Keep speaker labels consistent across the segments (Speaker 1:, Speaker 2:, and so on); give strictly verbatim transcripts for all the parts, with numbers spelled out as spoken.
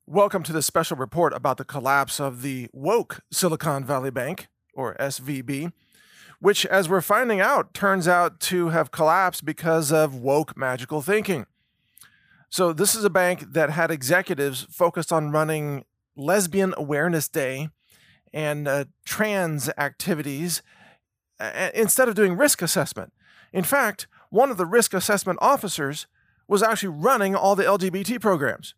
Speaker 1: Welcome to this special report about the collapse of the woke Silicon Valley Bank, or S V B, which, as we're finding out, turns out to have collapsed because of woke magical thinking. So, this is a bank that had executives focused on running Lesbian Awareness Day and uh, trans activities uh, instead of doing risk assessment. In fact, one of the risk assessment officers was actually running all the L G B T programs.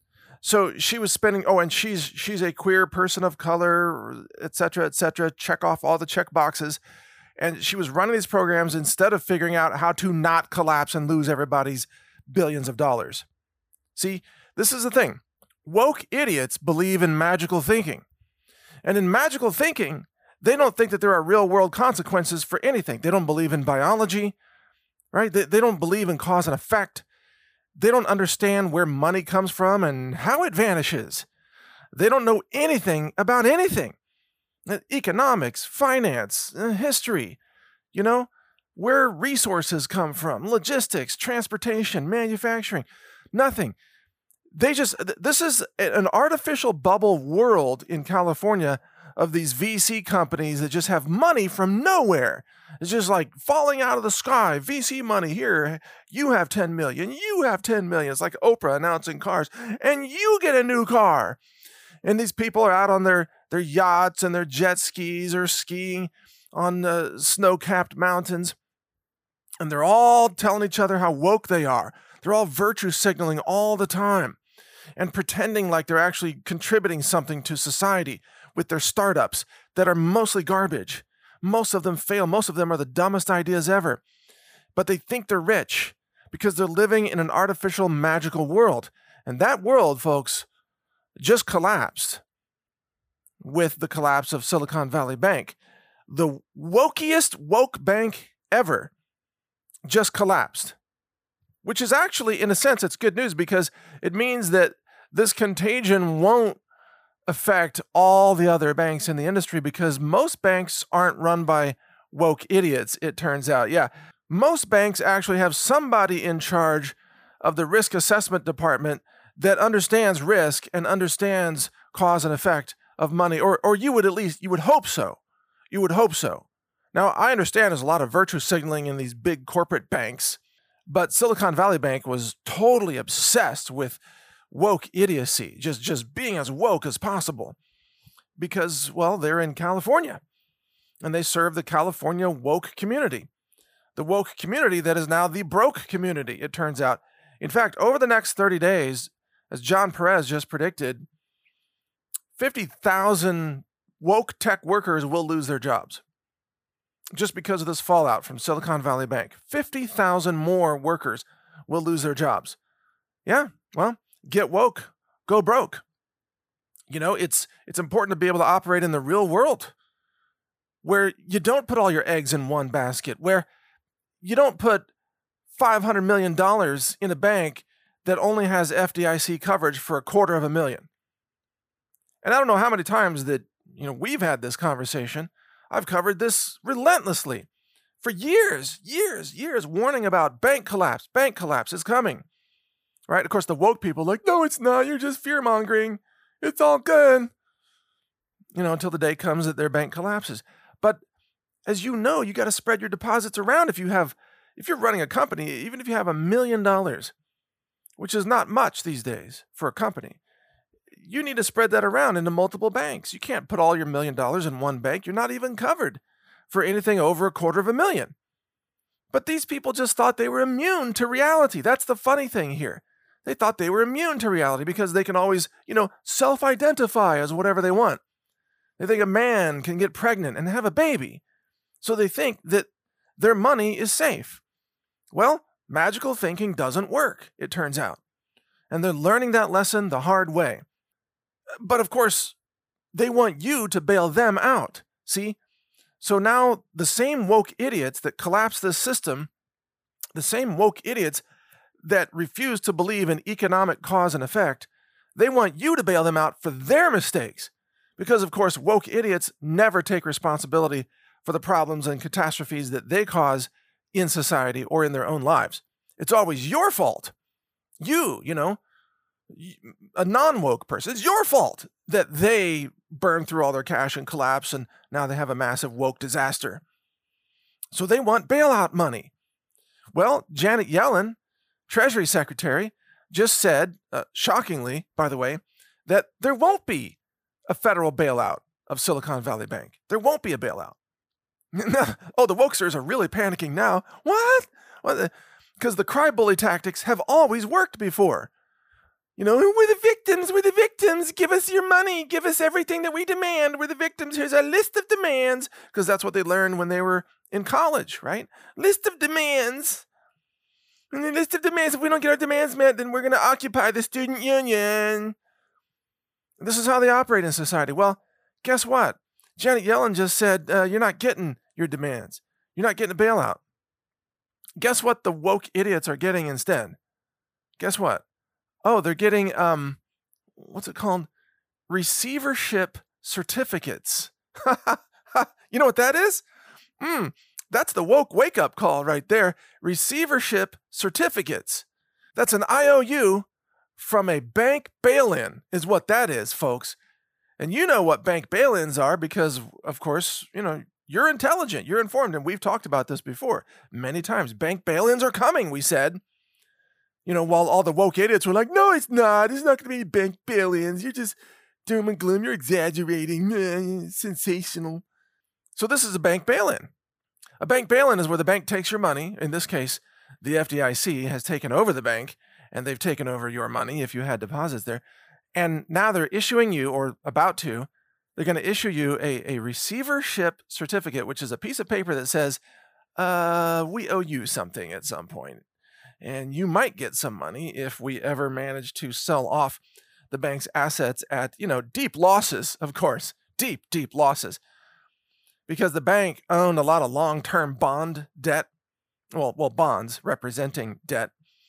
Speaker 1: So she was spending, oh, and she's she's a queer person of color, et cetera, et cetera, check off all the check boxes. And she was running these programs instead of figuring out how to not collapse and lose everybody's billions of dollars. See, this is the thing. Woke idiots believe in magical thinking. And in magical thinking, they don't think that there are real world consequences for anything. They don't believe in biology, right? They, they don't believe in cause and effect. They don't understand where money comes from and how it vanishes. They don't know anything about anything. Economics, finance, history, you know, where resources come from, logistics, transportation, manufacturing, nothing. They just, this is an artificial bubble world in California of these V C companies that just have money from nowhere. It's just like falling out of the sky. V C money here. You have ten million. You have ten million. It's like Oprah announcing cars. And you get a new car. And these people are out on their, their yachts and their jet skis or skiing on uh, snow-capped mountains. And they're all telling each other how woke they are. They're all virtue signaling all the time and pretending like they're actually contributing something to society with their startups that are mostly garbage. Most of them fail. Most of them are the dumbest ideas ever. But they think they're rich because they're living in an artificial, magical world. And that world, folks, just collapsed with the collapse of Silicon Valley Bank. The wokiest woke bank ever just collapsed, which is actually, in a sense, it's good news because it means that this contagion won't affect all the other banks in the industry because most banks aren't run by woke idiots, it turns out. Yeah, most banks actually have somebody in charge of the risk assessment department that understands risk and understands cause and effect of money, or or you would at least, you would hope so. You would hope so. Now, I understand there's a lot of virtue signaling in these big corporate banks, but Silicon Valley Bank was totally obsessed with woke idiocy, just, just being as woke as possible because, well, they're in California and they serve the California woke community, the woke community that is now the broke community, it turns out. In fact, over the next thirty days, as John Perez just predicted, fifty thousand woke tech workers will lose their jobs just because of this fallout from Silicon Valley Bank. fifty thousand more workers will lose their jobs. Yeah, well, get woke, go broke. You know, it's it's important to be able to operate in the real world where you don't put all your eggs in one basket, where you don't put five hundred million dollars in a bank that only has F D I C coverage for a quarter of a million. And I don't know how many times that, you know, we've had this conversation. I've covered this relentlessly for years, years, years, warning about bank collapse, bank collapse is coming. Right? Of course, the woke people are like, no, it's not. You're just fear-mongering. It's all good. You know, until the day comes that their bank collapses. But as you know, you got to spread your deposits around if you have, if you're running a company, even if you have a million dollars, which is not much these days for a company, you need to spread that around into multiple banks. You can't put all your million dollars in one bank. You're not even covered for anything over a quarter of a million. But these people just thought they were immune to reality. That's the funny thing here. They thought they were immune to reality because they can always, you know, self-identify as whatever they want. They think a man can get pregnant and have a baby. So they think that their money is safe. Well, magical thinking doesn't work, it turns out. And they're learning that lesson the hard way. But of course, they want you to bail them out. See? So now the same woke idiots that collapse this system, the same woke idiots that refuse to believe in economic cause and effect, they want you to bail them out for their mistakes. Because, of course, woke idiots never take responsibility for the problems and catastrophes that they cause in society or in their own lives. It's always your fault. You, you know, a non-woke person. It's your fault that they burn through all their cash and collapse, and now they have a massive woke disaster. So they want bailout money. Well, Janet Yellen, Treasury Secretary, just said, uh, shockingly, by the way, that there won't be a federal bailout of Silicon Valley Bank. There won't be a bailout. Oh, the wokesters are really panicking now. What? Because the cry bully tactics have always worked before. You know, we're the victims, we're the victims. Give us your money. Give us everything that we demand. We're the victims. Here's a list of demands. Because that's what they learned when they were in college, right? List of demands. And the list of demands, if we don't get our demands met, then we're going to occupy the student union. This is how they operate in society. Well, guess what? Janet Yellen just said, uh, you're not getting your demands. You're not getting a bailout. Guess what the woke idiots are getting instead? Guess what? Oh, they're getting, um, what's it called? Receivership certificates. You know what that is? Hmm, that's the woke wake-up call right there. Receivership certificates. That's an I O U from a bank bail-in is what that is, folks. And you know what bank bail-ins are because, of course, you know, you're intelligent, you're informed, and we've talked about this before many times. Bank bail-ins are coming, we said. You know, while all the woke idiots were like, no, it's not. There's not going to be any bank bail-ins. You're just doom and gloom. You're exaggerating. Sensational. So this is a bank bail-in. A bank bail-in is where the bank takes your money. In this case, the F D I C has taken over the bank, and they've taken over your money if you had deposits there. And now they're issuing you, or about to, they're going to issue you a, a receivership certificate, which is a piece of paper that says, uh, we owe you something at some point. And you might get some money if we ever manage to sell off the bank's assets at, you know, deep losses, of course, deep, deep losses. Because the bank owned a lot of long-term bond debt, well, well, bonds representing debt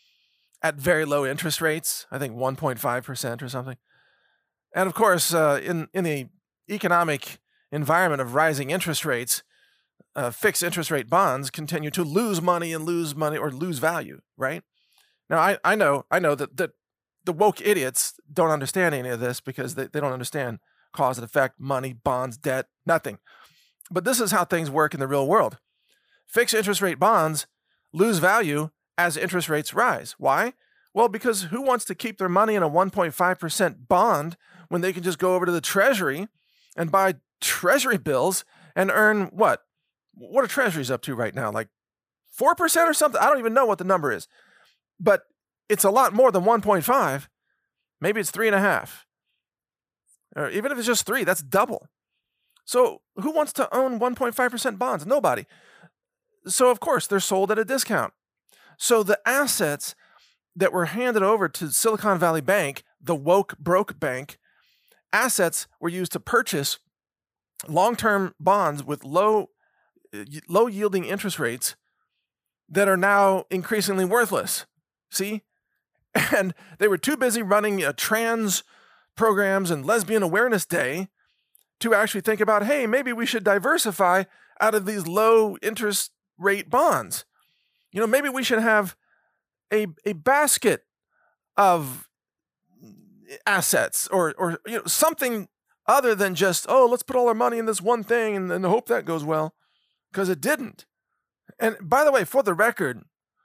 Speaker 1: at very low interest rates, I think one point five percent or something. And of course, uh, in, in the economic environment of rising interest rates, Uh, fixed interest rate bonds continue to lose money and lose money or lose value, right? Now, I, I know I know that, that the woke idiots don't understand any of this because they, they don't understand cause and effect, money, bonds, debt, nothing. But this is how things work in the real world. Fixed interest rate bonds lose value as interest rates rise. Why? Well, because who wants to keep their money in a one point five percent bond when they can just go over to the Treasury and buy Treasury bills and earn what? What are Treasuries up to right now? Like four percent or something? I don't even know what the number is. But it's a lot more than one point five. Maybe it's three and a half. Or even if it's just three, that's double. So who wants to own one point five percent bonds? Nobody. So of course, they're sold at a discount. So the assets that were handed over to Silicon Valley Bank, the woke broke bank, assets were used to purchase long-term bonds with low low yielding interest rates that are now increasingly worthless. See? And they were too busy running uh, trans programs and Lesbian Awareness Day to actually think about, hey, maybe we should diversify out of these low interest rate bonds. You know, maybe we should have a, a basket of assets or, or you know, something other than just, oh, let's put all our money in this one thing and, and hope that goes well. Because it didn't. And by the way, for the record,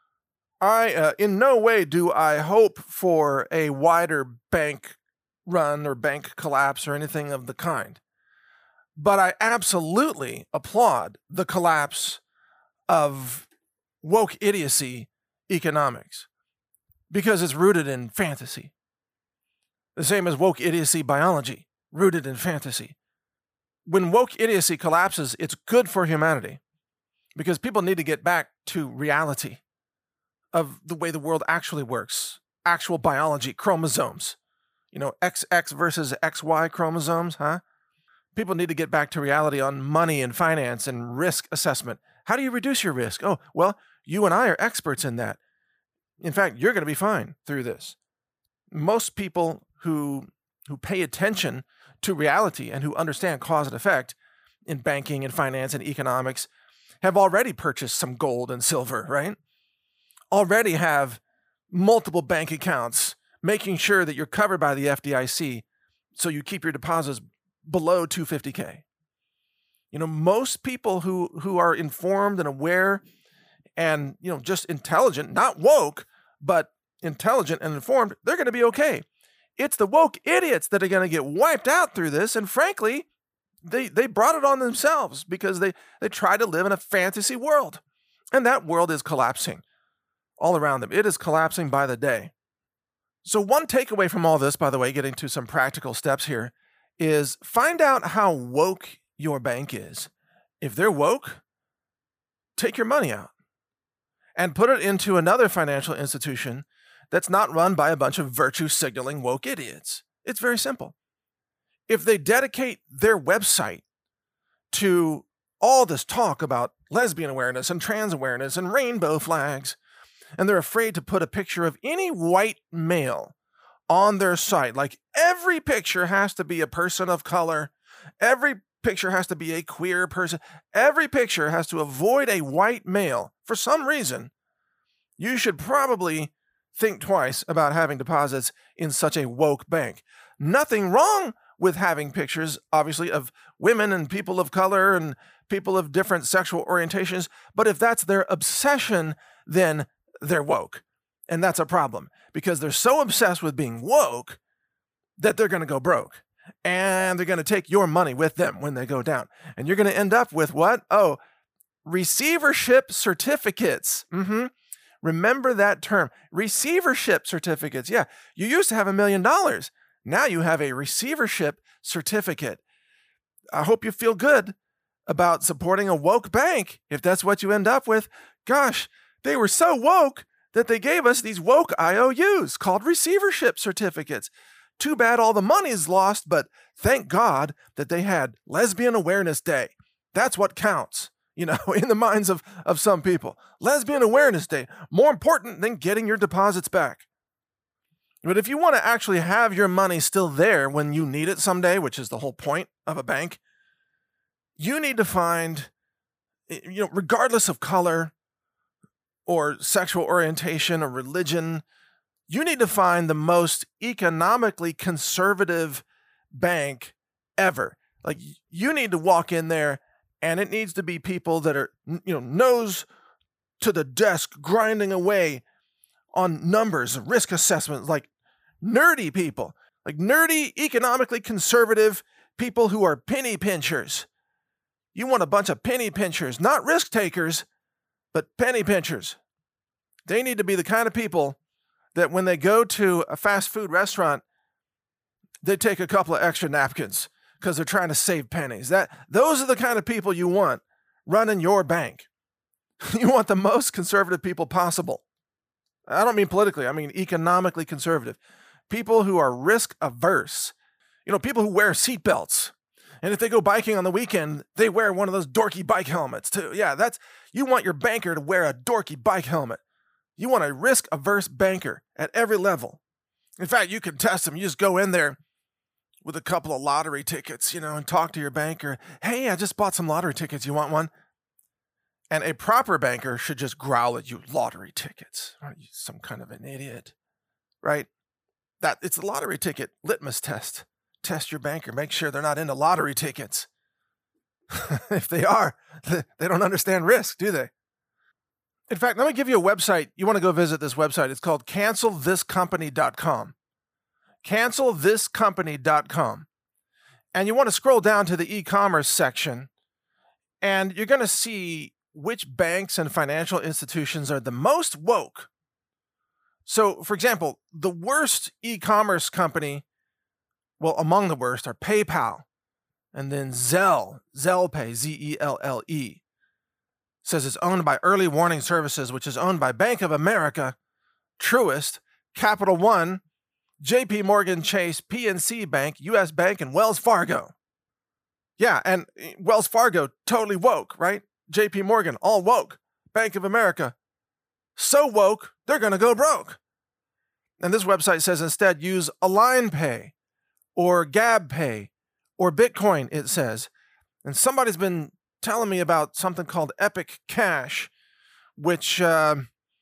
Speaker 1: I uh, in no way do I hope for a wider bank run or bank collapse or anything of the kind. But I absolutely applaud the collapse of woke idiocy economics because it's rooted in fantasy. The same as woke idiocy biology, rooted in fantasy. When woke idiocy collapses, it's good for humanity because people need to get back to reality of the way the world actually works, actual biology, chromosomes, you know, X X versus X Y chromosomes, huh? People need to get back to reality on money and finance and risk assessment. How do you reduce your risk? Oh, well, you and I are experts in that. In fact, you're going to be fine through this. Most people who who pay attention to reality and who understand cause and effect in banking and finance and economics have already purchased some gold and silver, right? Already have multiple bank accounts, making sure that you're covered by the F D I C so you keep your deposits below two hundred fifty K. You know, most people who, who are informed and aware and, you know, just intelligent, not woke, but intelligent and informed, they're going to be okay. It's the woke idiots that are going to get wiped out through this. And frankly, they, they brought it on themselves because they, they try to live in a fantasy world. And that world is collapsing all around them. It is collapsing by the day. So one takeaway from all this, by the way, getting to some practical steps here, is find out how woke your bank is. If they're woke, take your money out and put it into another financial institution that's not run by a bunch of virtue signaling woke idiots. It's very simple. If they dedicate their website to all this talk about lesbian awareness and trans awareness and rainbow flags, and they're afraid to put a picture of any white male on their site, like every picture has to be a person of color, every picture has to be a queer person, every picture has to avoid a white male for some reason, you should probably think twice about having deposits in such a woke bank. Nothing wrong with having pictures, obviously, of women and people of color and people of different sexual orientations, but if that's their obsession, then they're woke. And that's a problem because they're so obsessed with being woke that they're going to go broke. And they're going to take your money with them when they go down. And you're going to end up with what? Oh, receivership certificates. Mm-hmm. Remember that term, receivership certificates. Yeah, you used to have a million dollars. Now you have a receivership certificate. I hope you feel good about supporting a woke bank if that's what you end up with. Gosh, they were so woke that they gave us these woke I O Us called receivership certificates. Too bad all the money's lost, but thank God that they had Lesbian Awareness Day. That's what counts, you know, in the minds of, of some people. Lesbian Awareness Day, more important than getting your deposits back. But if you want to actually have your money still there when you need it someday, which is the whole point of a bank, you need to find, you know, regardless of color or sexual orientation or religion, you need to find the most economically conservative bank ever. Like, you need to walk in there and it needs to be people that are, you know, nose to the desk grinding away on numbers, risk assessments, like nerdy people, like nerdy, economically conservative people who are penny pinchers. You want a bunch of penny pinchers, not risk takers, but penny pinchers. They need to be the kind of people that when they go to a fast food restaurant, they take a couple of extra napkins because they're trying to save pennies. That those are the kind of people you want running your bank. You want the most conservative people possible. I don't mean politically, I mean economically conservative. People who are risk averse. You know, people who wear seatbelts. And if they go biking on the weekend, they wear one of those dorky bike helmets too. Yeah, that's, you want your banker to wear a dorky bike helmet. You want a risk-averse banker at every level. In fact, you can test them. You just go in there with a couple of lottery tickets, you know, and talk to your banker. Hey, I just bought some lottery tickets. You want one? And a proper banker should just growl at you, lottery tickets. Are you some kind of an idiot? Right? That it's a lottery ticket litmus test. Test your banker. Make sure they're not into lottery tickets. If they are, they don't understand risk, do they? In fact, let me give you a website. You want to go visit this website. It's called cancel this company dot com. cancel this company dot com. And you want to scroll down to the e-commerce section, and you're going to see which banks and financial institutions are the most woke. So, for example, the worst e-commerce company, well, among the worst are PayPal, and then Zelle, ZellePay, Z E L L E. Says it's owned by Early Warning Services, which is owned by Bank of America, Truist, Capital One, J P Morgan Chase, P N C Bank, U S Bank, and Wells Fargo. Yeah, and Wells Fargo, totally woke, right? J P Morgan, all woke. Bank of America, so woke, they're going to go broke. And this website says instead use Align Pay or Gab Pay or Bitcoin, it says. And somebody's been telling me about something called Epic Cash, which uh,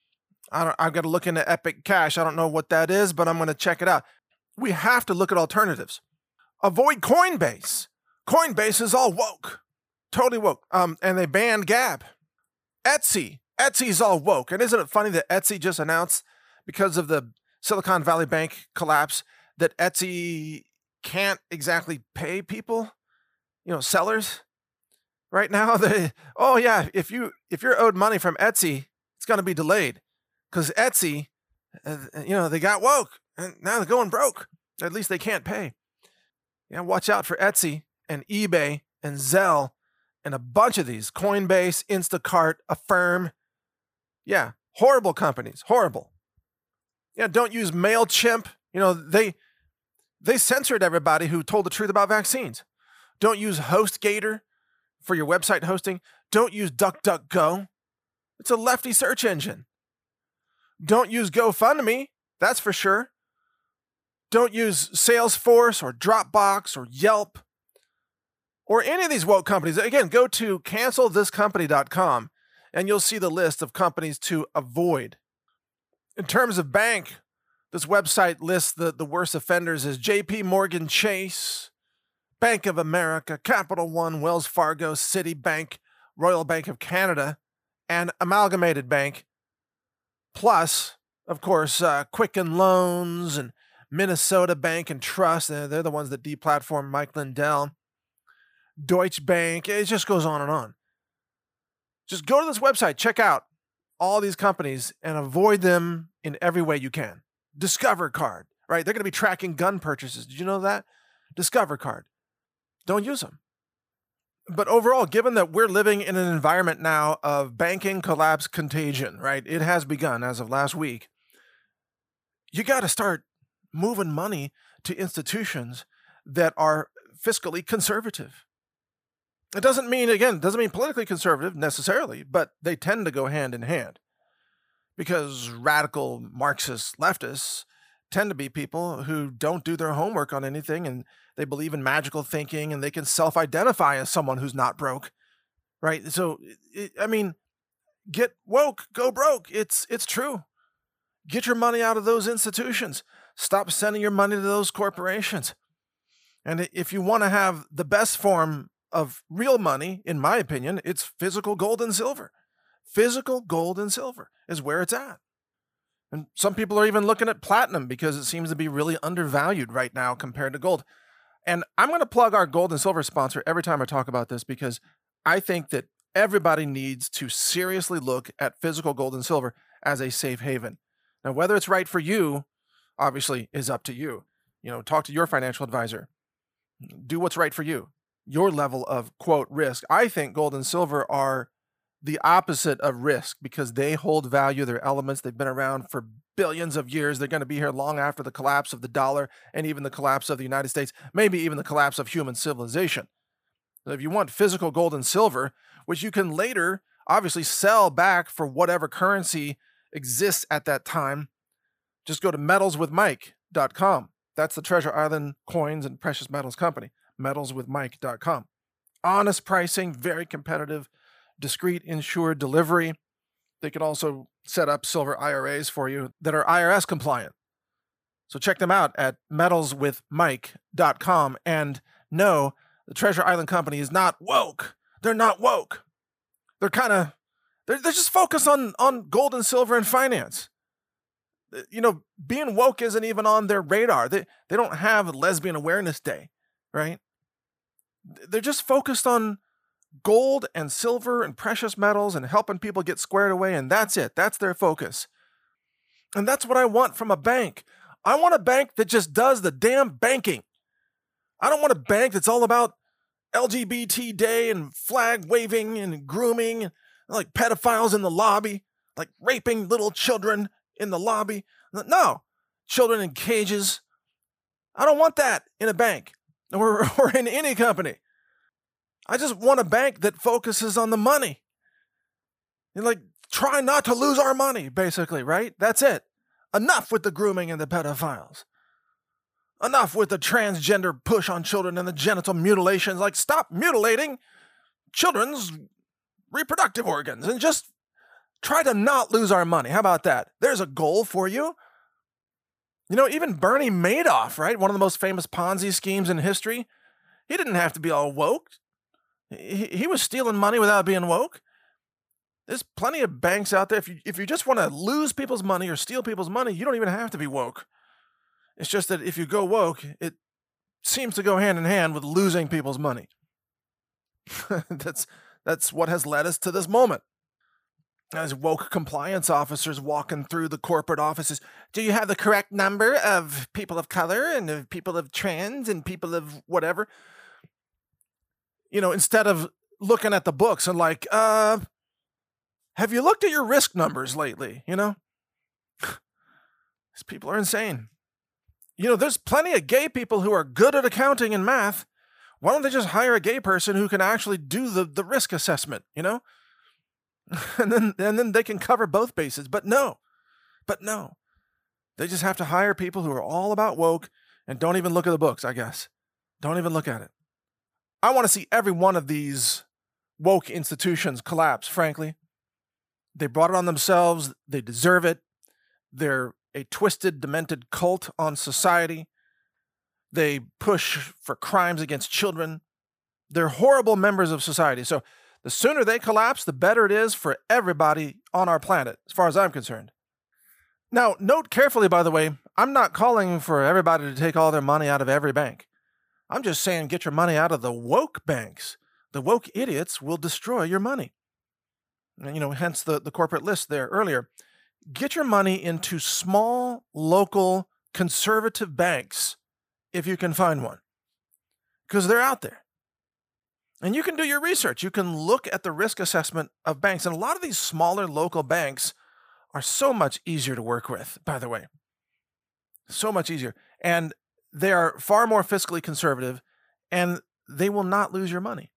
Speaker 1: I don't, I've got to look into Epic Cash. I don't know what that is, but I'm going to check it out. We have to look at alternatives. Avoid Coinbase. Coinbase is all woke. Totally woke. Um, and they banned Gab. Etsy. Etsy's all woke. And isn't it funny that Etsy just announced, because of the Silicon Valley Bank collapse, that Etsy can't exactly pay people, you know, sellers right now? They, oh yeah, if you if you're owed money from Etsy, it's going to be delayed because Etsy, uh, you know, they got woke and now they're going broke. At least they can't pay. Yeah, watch out for Etsy and eBay and Zelle and a bunch of these, Coinbase, Instacart, Affirm. Yeah, horrible companies, horrible. Yeah, don't use MailChimp. You know, they they censored everybody who told the truth about vaccines. Don't use HostGator for your website hosting. Don't use DuckDuckGo. It's a lefty search engine. Don't use GoFundMe, that's for sure. Don't use Salesforce or Dropbox or Yelp or any of these woke companies. Again, go to cancel this company dot com and you'll see the list of companies to avoid. In terms of bank, this website lists the, the worst offenders as J P Morgan Chase, Bank of America, Capital One, Wells Fargo, Citibank, Royal Bank of Canada, and Amalgamated Bank. Plus, of course, uh, Quicken Loans and Minnesota Bank and Trust. They're, they're the ones that deplatformed Mike Lindell. Deutsche Bank. It just goes on and on. Just go to this website, check out all these companies and avoid them in every way you can. Discover Card, right? They're going to be tracking gun purchases. Did you know that? Discover Card. Don't use them. But overall, given that we're living in an environment now of banking collapse contagion, right? It has begun as of last week. You got to start moving money to institutions that are fiscally conservative. It doesn't mean, again, it doesn't mean politically conservative necessarily, but they tend to go hand in hand because radical Marxist leftists tend to be people who don't do their homework on anything and they believe in magical thinking and they can self-identify as someone who's not broke, right? So, it, I mean, get woke, go broke. It's it's true. Get your money out of those institutions. Stop sending your money to those corporations. And if you want to have the best form of real money, in my opinion, it's physical gold and silver. Physical gold and silver is where it's at. And some people are even looking at platinum because it seems to be really undervalued right now compared to gold. And I'm going to plug our gold and silver sponsor every time I talk about this because I think that everybody needs to seriously look at physical gold and silver as a safe haven. Now, whether it's right for you, obviously, is up to you. You know, talk to your financial advisor. Do what's right for you. Your level of, quote, risk. I think gold and silver are the opposite of risk because they hold value. They're elements. They've been around for billions of years. They're going to be here long after the collapse of the dollar and even the collapse of the United States, maybe even the collapse of human civilization. So if you want physical gold and silver, which you can later obviously sell back for whatever currency exists at that time, just go to metals with mike dot com. That's the Treasure Island Coins and Precious Metals Company. metals with mike dot com. Honest pricing, very competitive, discreet insured delivery. They could also set up silver I R As for you that are I R S compliant. So check them out at metals with mike dot com. And no, the Treasure Island Company is not woke. They're not woke. They're kind of, they're, they're just focused on, on gold and silver and finance. You know, being woke isn't even on their radar. They, they don't have Lesbian Awareness Day, right? They're just focused on gold and silver and precious metals and helping people get squared away, and that's it. That's their focus. And that's what I want from a bank. I want a bank that just does the damn banking. I don't want a bank that's all about L G B T day and flag waving and grooming, like pedophiles in the lobby, like raping little children in the lobby. No, children in cages. I don't want that in a bank or, or in any company. I just want a bank that focuses on the money. And like, try not to lose our money, basically, right? That's it. Enough with the grooming and the pedophiles. Enough with the transgender push on children and the genital mutilations. Like, stop mutilating children's reproductive organs and just Try to not lose our money. How about that? There's a goal for you. You know, even Bernie Madoff, right? One of the most famous Ponzi schemes in history. He didn't have to be all woke. He, he was stealing money without being woke. There's plenty of banks out there. If you, if you just want to lose people's money or steal people's money, you don't even have to be woke. It's just that if you go woke, it seems to go hand in hand with losing people's money. that's that's what has led us to this moment. As woke compliance officers walking through the corporate offices, do you have the correct number of people of color and of people of trans and people of whatever? You know, instead of looking at the books and like, uh, have you looked at your risk numbers lately? You know, these people are insane. You know, there's plenty of gay people who are good at accounting and math. Why don't they just hire a gay person who can actually do the, the risk assessment, you know? And then and then they can cover both bases. But no, but no. They just have to hire people who are all about woke and don't even look at the books, I guess. Don't even look at it. I want to see every one of these woke institutions collapse, frankly. They brought it on themselves. They deserve it. They're a twisted, demented cult on society. They push for crimes against children. They're horrible members of society. So the sooner they collapse, the better it is for everybody on our planet, as far as I'm concerned. Now, note carefully, by the way, I'm not calling for everybody to take all their money out of every bank. I'm just saying get your money out of the woke banks. The woke idiots will destroy your money. And, you know, hence the, the corporate list there earlier. Get your money into small, local, conservative banks if you can find one, because they're out there. And you can do your research. You can look at the risk assessment of banks. And a lot of these smaller local banks are so much easier to work with, by the way. So much easier. And they are far more fiscally conservative, and they will not lose your money.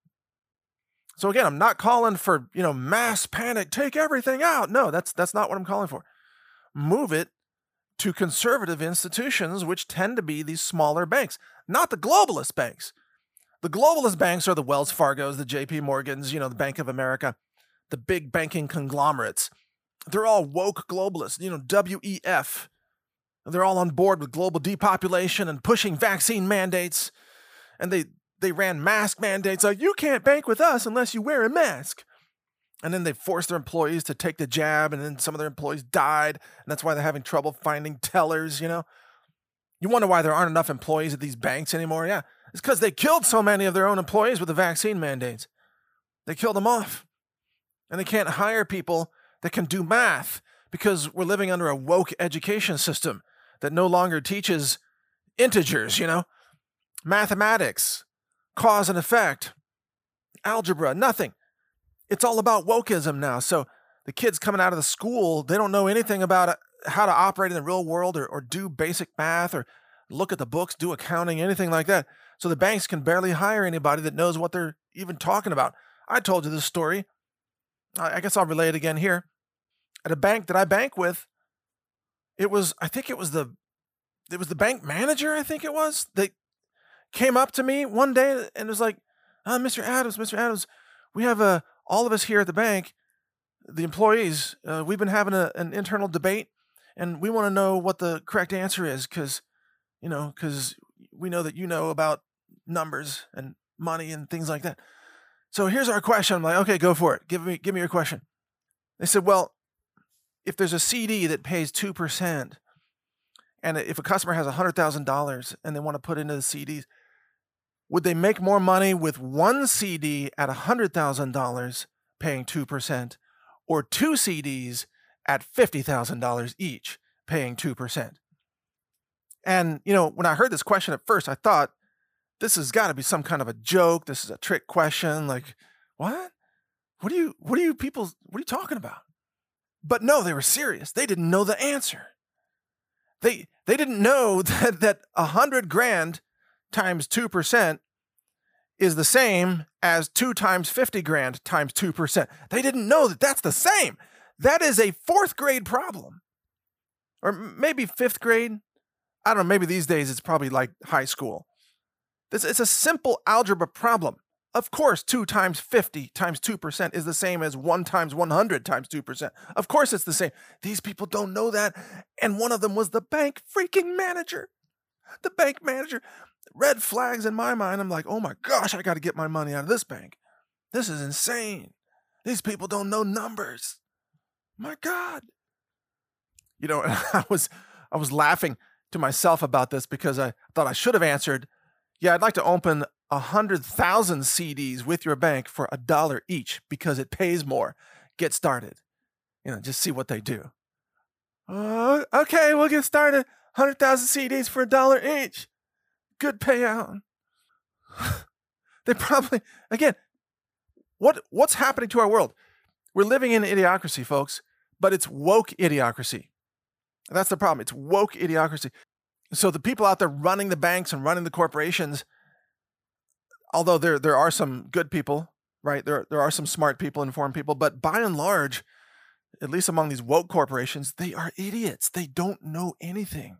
Speaker 1: So again, I'm not calling for, you know, mass panic, take everything out. No, that's that's not what I'm calling for. Move it to conservative institutions, which tend to be these smaller banks, not the globalist banks. The globalist banks are the Wells Fargos, the J P Morgans, you know, the Bank of America, the big banking conglomerates. They're all woke globalists, you know, W E F. They're all on board with global depopulation and pushing vaccine mandates. And they, they ran mask mandates like, you can't bank with us unless you wear a mask. And then they forced their employees to take the jab, and then some of their employees died. And that's why they're having trouble finding tellers, you know. You wonder why there aren't enough employees at these banks anymore? Yeah, it's because they killed so many of their own employees with the vaccine mandates. They killed them off. And they can't hire people that can do math because we're living under a woke education system that no longer teaches integers, you know, mathematics, cause and effect, algebra, nothing. It's all about wokeism now. So the kids coming out of the school, they don't know anything about how to operate in the real world or, or do basic math or look at the books, do accounting, anything like that. So the banks can barely hire anybody that knows what they're even talking about. I told you this story. I guess I'll relay it again here. At a bank that I bank with, it was, I think it was the, it was the bank manager, I think it was, that came up to me one day and was like, oh, Mister Adams, Mister Adams, we have a, all of us here at the bank, the employees, uh, we've been having a, an internal debate, and we want to know what the correct answer is because, you know, because we know that you know about numbers and money and things like that. So here's our question. I'm like, okay, go for it. Give me, give me your question. They said, well, if there's a C D that pays two percent, and if a customer has one hundred thousand dollars and they want to put into the C Ds, would they make more money with one C D at one hundred thousand dollars paying two percent or two C Ds at fifty thousand dollars each paying two percent? And, you know, when I heard this question at first, I thought, this has got to be some kind of a joke. This is a trick question. Like, what? What are you, what are you people, what are you talking about? But no, they were serious. They didn't know the answer. They, they didn't know that, that a hundred grand times two percent is the same as two times fifty grand times two percent. They didn't know that that's the same. That is a fourth grade problem. Or maybe fifth grade. I don't know. Maybe these days it's probably like high school. This, it's a simple algebra problem. Of course, two times fifty times two percent is the same as one times one hundred times two percent. Of course it's the same. These people don't know that. And one of them was the bank freaking manager. The bank manager. Red flags in my mind. I'm like, oh my gosh, I got to get my money out of this bank. This is insane. These people don't know numbers. My God. You know, I was I was laughing to myself about this because I thought I should have answered, yeah, I'd like to open one hundred thousand C Ds with your bank for a dollar each because it pays more. Get started. You know, just see what they do. Oh, okay, we'll get started. one hundred thousand C Ds for a dollar each. Good payout. They probably, again, what what's happening to our world? We're living in idiocracy, folks, but it's woke idiocracy. That's the problem. It's woke idiocracy. So the people out there running the banks and running the corporations, although there there are some good people, right? There, there are some smart people, informed people, but by and large, at least among these woke corporations, they are idiots. They don't know anything.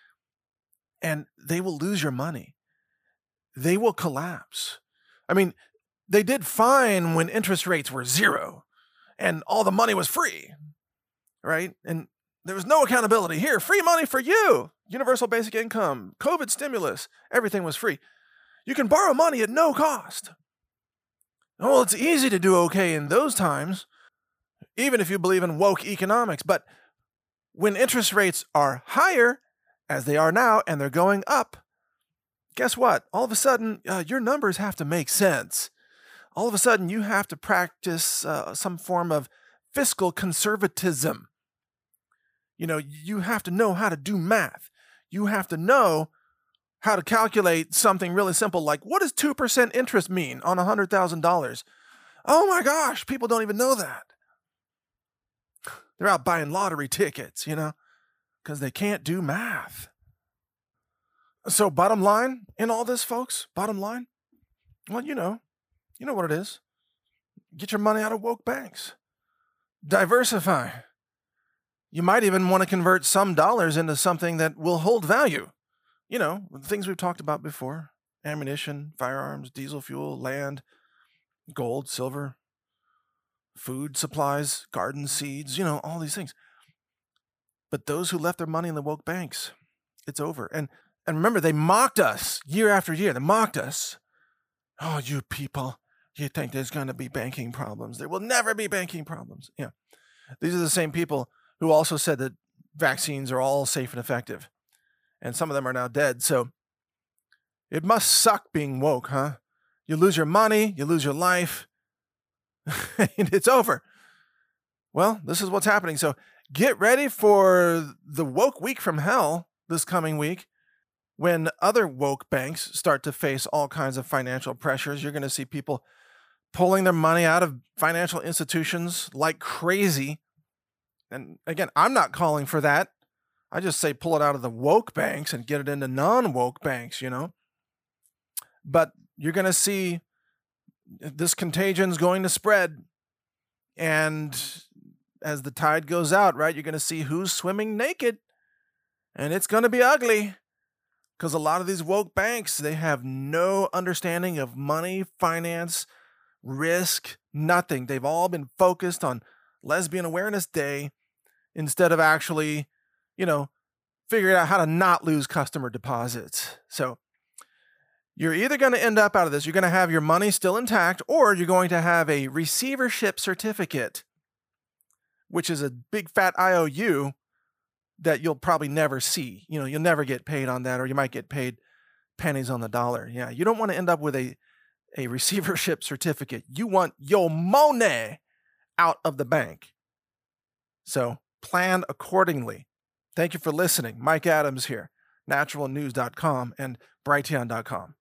Speaker 1: And they will lose your money. They will collapse. I mean, they did fine when interest rates were zero and all the money was free, right? And there was no accountability. Here, free money for you. Universal basic income, COVID stimulus, everything was free. You can borrow money at no cost. Well, it's easy to do okay in those times, even if you believe in woke economics. But when interest rates are higher, as they are now, and they're going up, guess what? All of a sudden, uh, your numbers have to make sense. All of a sudden, you have to practice uh, some form of fiscal conservatism. You know, you have to know how to do math. You have to know how to calculate something really simple like, what does two percent interest mean on one hundred thousand dollars? Oh my gosh, people don't even know that. They're out buying lottery tickets, you know, because they can't do math. So bottom line in all this, folks, bottom line, well, you know, you know what it is. Get your money out of woke banks. Diversify. You might even want to convert some dollars into something that will hold value. You know, the things we've talked about before: ammunition, firearms, diesel fuel, land, gold, silver, food supplies, garden seeds, you know, all these things. But those who left their money in the woke banks, it's over. And and remember, they mocked us year after year. They mocked us. Oh, you people, you think there's going to be banking problems. There will never be banking problems. Yeah. These are the same people who also said that vaccines are all safe and effective. And some of them are now dead. So it must suck being woke, huh? You lose your money, you lose your life, and it's over. Well, this is what's happening. So get ready for the woke week from hell this coming week. When other woke banks start to face all kinds of financial pressures, you're going to see people pulling their money out of financial institutions like crazy. And again, I'm not calling for that. I just say pull it out of the woke banks and get it into non-woke banks, you know. But you're going to see this contagion's going to spread. And as the tide goes out, right, you're going to see who's swimming naked. And it's going to be ugly. Because a lot of these woke banks, they have no understanding of money, finance, risk, nothing. They've all been focused on Lesbian Awareness Day instead of actually, you know, figuring out how to not lose customer deposits. So you're either going to end up out of this, you're going to have your money still intact, or you're going to have a receivership certificate, which is a big fat I O U that you'll probably never see. You know, you'll never get paid on that, or you might get paid pennies on the dollar. Yeah, you don't want to end up with a, a receivership certificate. You want your money out of the bank. So plan accordingly. Thank you for listening. Mike Adams here, natural news dot com and brighteon dot com.